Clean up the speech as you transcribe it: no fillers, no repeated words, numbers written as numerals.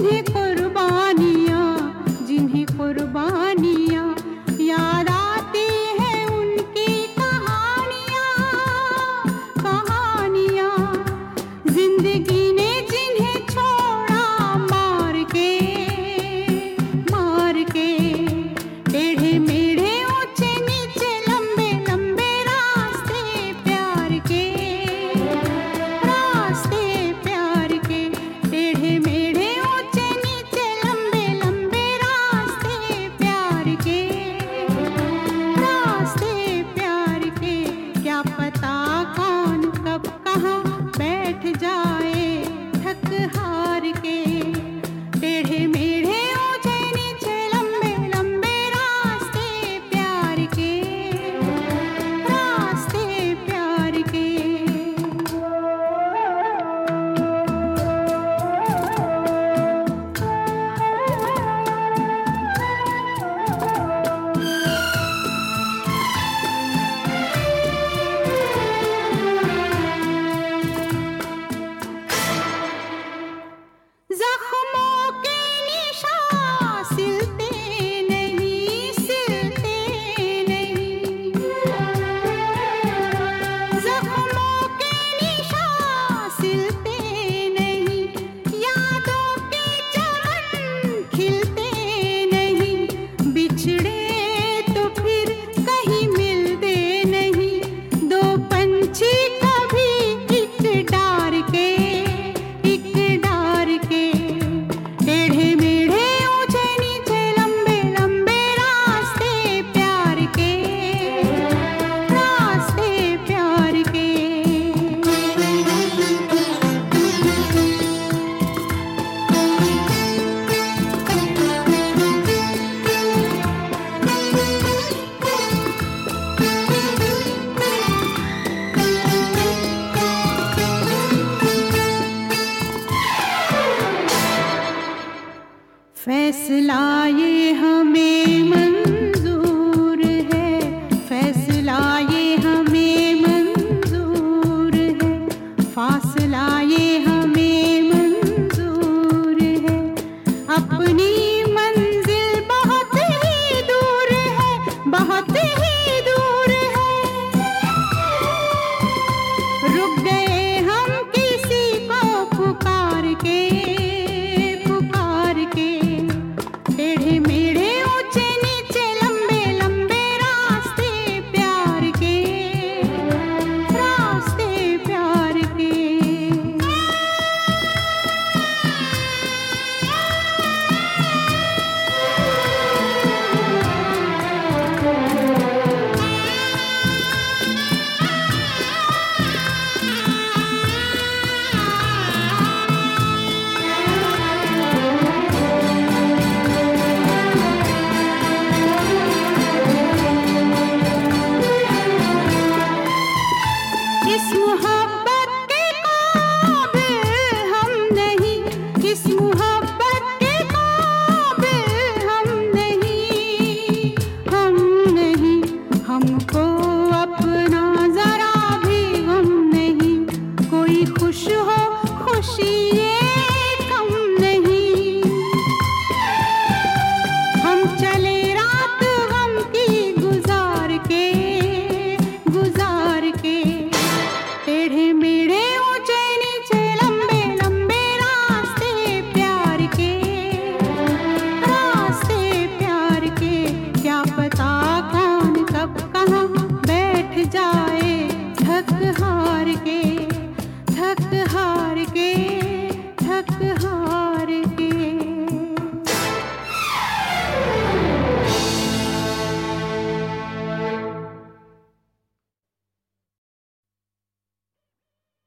जिन्हें कुर्बानियाँ याद आती है उनकी कहानियाँ जिंदगी ने जिन्हें छोड़ा मार के टेढ़े मेढ़े ऊंचे नीचे लंबे लंबे रास्ते प्यार के टेढ़े मेढ़े ऊंचे नीचे लंबे लंबे रास्ते प्यार के क्या पता कौन कब कहाँ बैठ जाए थक हार के टेढ़े मेढ़े ऊंचे नीचे लंबे लंबे रास्ते प्यार के जख्मों के निशान सिलते नहीं जख्मों के निशान सिलते नहीं यादों के चमन खिलते नहीं बिछड़े तो फिर कहीं मिलते नहीं दो पंछी कभी एक डार के टेढ़े मेढ़े ऊंचे नीचे लंबे लंबे रास्ते प्यार के फैसला ये हमें